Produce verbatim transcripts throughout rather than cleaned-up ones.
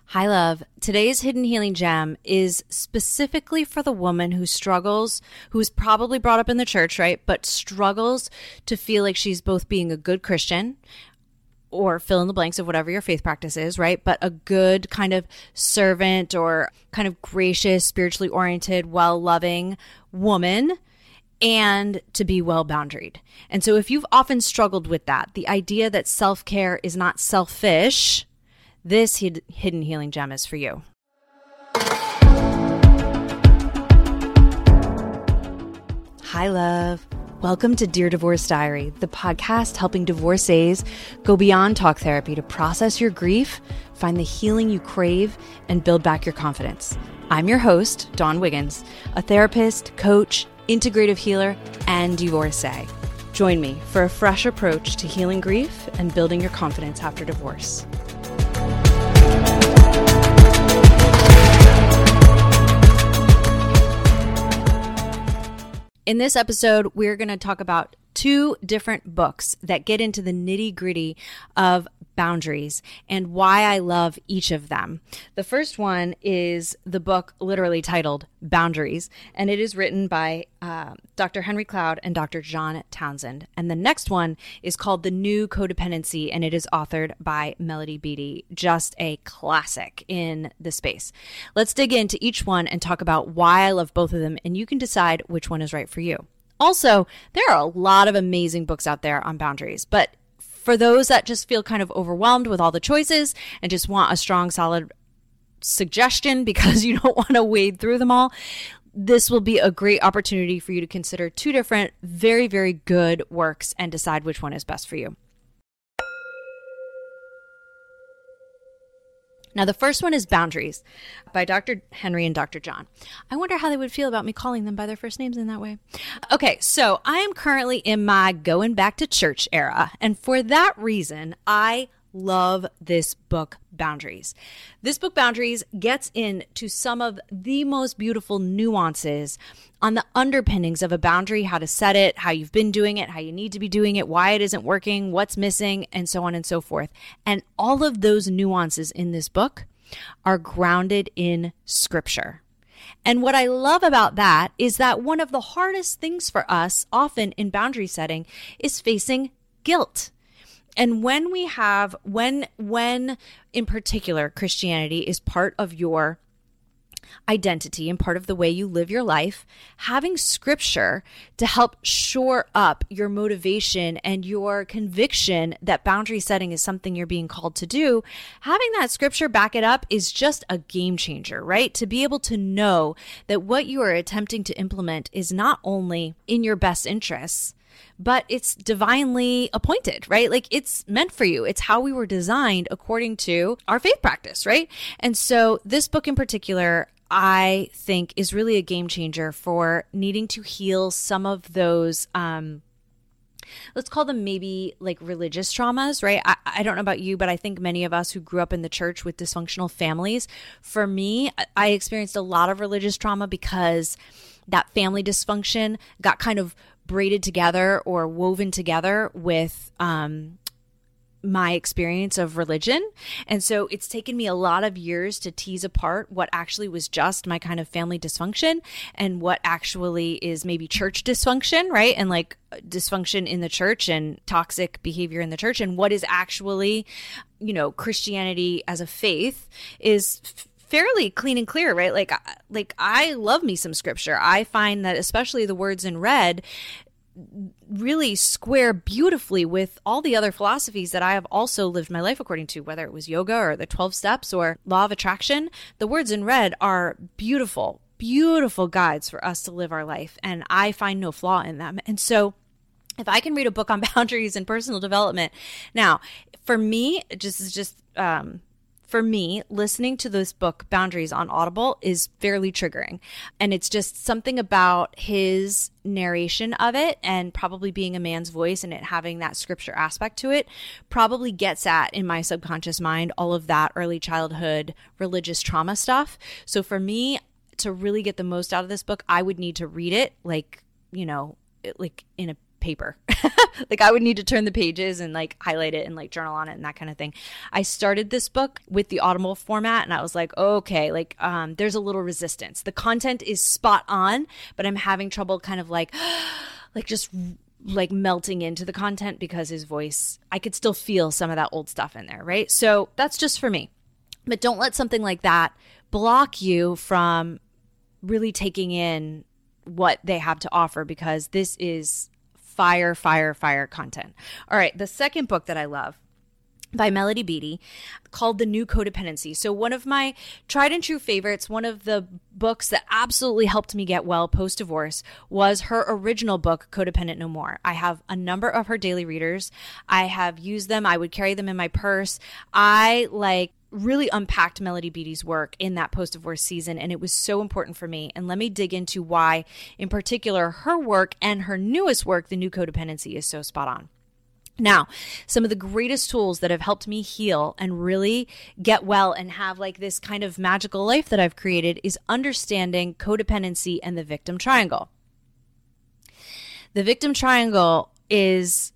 Hi, love. Today's Hidden Healing Gem is specifically for the woman who struggles, who's probably brought up in the church, right? But struggles to feel like she's both being a good Christian or fill in the blanks of whatever your faith practice is, right? But a good kind of servant or kind of gracious, spiritually oriented, well-loving woman, and to be well-boundaried. And so if you've often struggled with that, the idea that self-care is not selfish, this hid- Hidden Healing Gem is for you. Hi, love. Welcome to Dear Divorce Diary, the podcast helping divorcees go beyond talk therapy to process your grief, find the healing you crave, and build back your confidence. I'm your host, Dawn Wiggins, a therapist, coach, integrative healer, and divorcee. Join me for a fresh approach to healing grief and building your confidence after divorce. In this episode, we're going to talk about two different books that get into the nitty-gritty of boundaries and why I love each of them. The first one is the book literally titled Boundaries, and it is written by uh, Doctor Henry Cloud and Doctor John Townsend. And the next one is called The New Codependency, and it is authored by Melody Beattie, just a classic in the space. Let's dig into each one and talk about why I love both of them, and you can decide which one is right for you. Also, there are a lot of amazing books out there on boundaries, but for those that just feel kind of overwhelmed with all the choices and just want a strong, solid suggestion because you don't want to wade through them all, this will be a great opportunity for you to consider two different, very, very good works and decide which one is best for you. Now, the first one is Boundaries by Doctor Henry and Doctor John. I wonder how they would feel about me calling them by their first names in that way. Okay, so I am currently in my going back to church era, and for that reason, I love this book, Boundaries. This book, Boundaries, gets into some of the most beautiful nuances on the underpinnings of a boundary, how to set it, how you've been doing it, how you need to be doing it, why it isn't working, what's missing, and so on and so forth. And all of those nuances in this book are grounded in Scripture. And what I love about that is that one of the hardest things for us, often in boundary setting, is facing guilt. And when we have, when, when in particular, Christianity is part of your identity and part of the way you live your life, having Scripture to help shore up your motivation and your conviction that boundary setting is something you're being called to do, having that Scripture back it up is just a game changer, right? To be able to know that what you are attempting to implement is not only in your best interests, but it's divinely appointed, right? Like it's meant for you. It's how we were designed according to our faith practice, right? And so this book in particular, I think is really a game changer for needing to heal some of those, um, let's call them maybe like religious traumas, right? I, I don't know about you, but I think many of us who grew up in the church with dysfunctional families, for me, I experienced a lot of religious trauma because that family dysfunction got kind of braided together or woven together with um, my experience of religion. And so it's taken me a lot of years to tease apart what actually was just my kind of family dysfunction and what actually is maybe church dysfunction, right? And like dysfunction in the church and toxic behavior in the church, and what is actually, you know, Christianity as a faith is f- fairly clean and clear, right? Like, like I love me some Scripture. I find that especially the words in red really square beautifully with all the other philosophies that I have also lived my life according to, whether it was yoga or the twelve steps or law of attraction. The words in red are beautiful, beautiful guides for us to live our life. And I find no flaw in them. And so if I can read a book on boundaries and personal development, now for me, just is just, um, For me, listening to this book, Boundaries, on Audible is fairly triggering. And it's just something about his narration of it, and probably being a man's voice and it having that Scripture aspect to it, probably gets at, in my subconscious mind, all of that early childhood religious trauma stuff. So for me, to really get the most out of this book, I would need to read it like, you know, like in a paper. Like I would need to turn the pages and like highlight it and like journal on it and that kind of thing. I started this book with the Audible format and I was like, okay, like um, there's a little resistance. The content is spot on, but I'm having trouble kind of like, like just like melting into the content because his voice, I could still feel some of that old stuff in there, right? So that's just for me. But don't let something like that block you from really taking in what they have to offer, because this is fire, fire, fire content. All right, the second book that I love by Melody Beattie called The New Codependency. So one of my tried and true favorites, one of the books that absolutely helped me get well post-divorce was her original book, Codependent No More. I have a number of her daily readers. I have used them. I would carry them in my purse. I like really unpacked Melody Beattie's work in that post-divorce season, and it was so important for me. And let me dig into why, in particular, her work and her newest work, The New Codependency, is so spot on. Now, some of the greatest tools that have helped me heal and really get well and have like this kind of magical life that I've created is understanding codependency and the victim triangle. The victim triangle is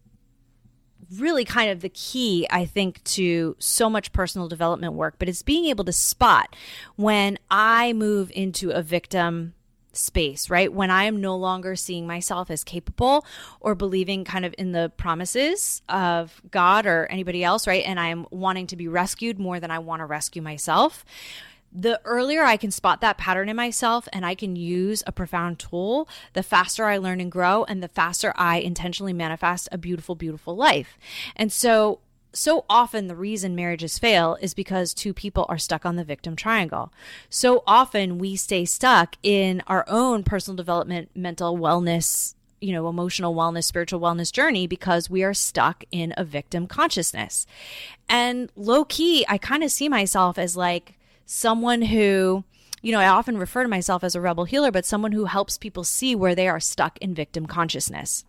really kind of the key, I think, to so much personal development work, but it's being able to spot when I move into a victim space, right? When I am no longer seeing myself as capable or believing kind of in the promises of God or anybody else, right? And I'm wanting to be rescued more than I want to rescue myself. The earlier I can spot that pattern in myself and I can use a profound tool, the faster I learn and grow, and the faster I intentionally manifest a beautiful, beautiful life. And so, so often the reason marriages fail is because two people are stuck on the victim triangle. So often we stay stuck in our own personal development, mental wellness, you know, emotional wellness, spiritual wellness journey because we are stuck in a victim consciousness. And low key, I kind of see myself as like someone who, you know, I often refer to myself as a rebel healer, but someone who helps people see where they are stuck in victim consciousness.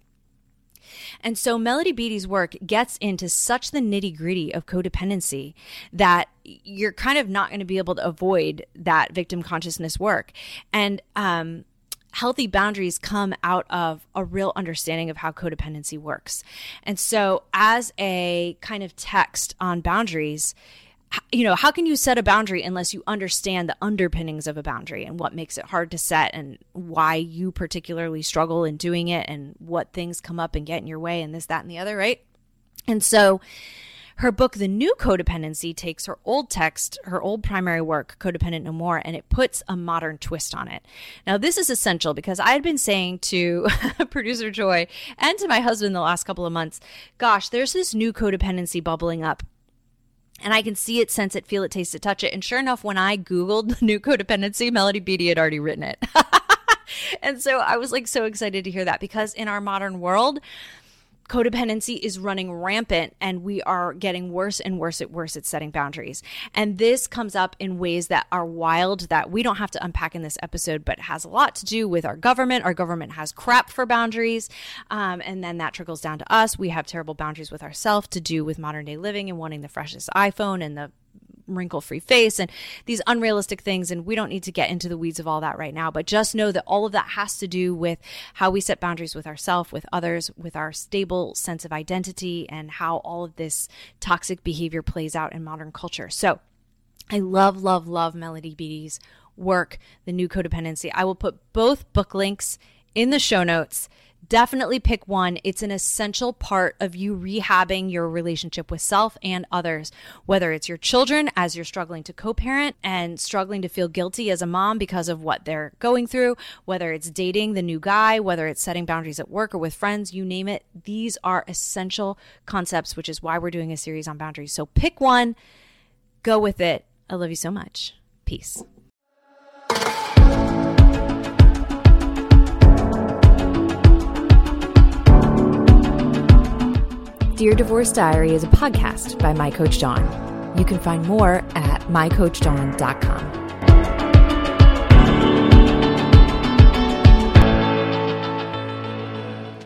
And so Melody Beattie's work gets into such the nitty gritty of codependency that you're kind of not going to be able to avoid that victim consciousness work. And um, healthy boundaries come out of a real understanding of how codependency works. And so as a kind of text on boundaries, you know, how can you set a boundary unless you understand the underpinnings of a boundary and what makes it hard to set and why you particularly struggle in doing it and what things come up and get in your way and this, that, and the other, right? And so her book, The New Codependency, takes her old text, her old primary work, Codependent No More, and it puts a modern twist on it. Now, this is essential because I had been saying to producer Joy and to my husband the last couple of months, gosh, there's this new codependency bubbling up. And I can see it, sense it, feel it, taste it, touch it. And sure enough, when I Googled The New Codependency, Melody Beattie had already written it. And so I was like so excited to hear that because in our modern world, codependency is running rampant and we are getting worse and worse at worse at setting boundaries. And this comes up in ways that are wild that we don't have to unpack in this episode, but has a lot to do with our government. Our government has crap for boundaries. Um, and then that trickles down to us. We have terrible boundaries with ourselves to do with modern day living and wanting the freshest iPhone and the wrinkle-free face and these unrealistic things. And we don't need to get into the weeds of all that right now, but just know that all of that has to do with how we set boundaries with ourselves, with others, with our stable sense of identity, and how all of this toxic behavior plays out in modern culture. So I love, love, love Melody Beattie's work, The New Codependency. I will put both book links in the show notes. Definitely pick one. It's an essential part of you rehabbing your relationship with self and others, whether it's your children as you're struggling to co-parent and struggling to feel guilty as a mom because of what they're going through, whether it's dating the new guy, whether it's setting boundaries at work or with friends, you name it. These are essential concepts, which is why we're doing a series on boundaries. So pick one, go with it. I love you so much. Peace. Dear Divorce Diary is a podcast by My Coach Dawn. You can find more at my coach dawn dot com.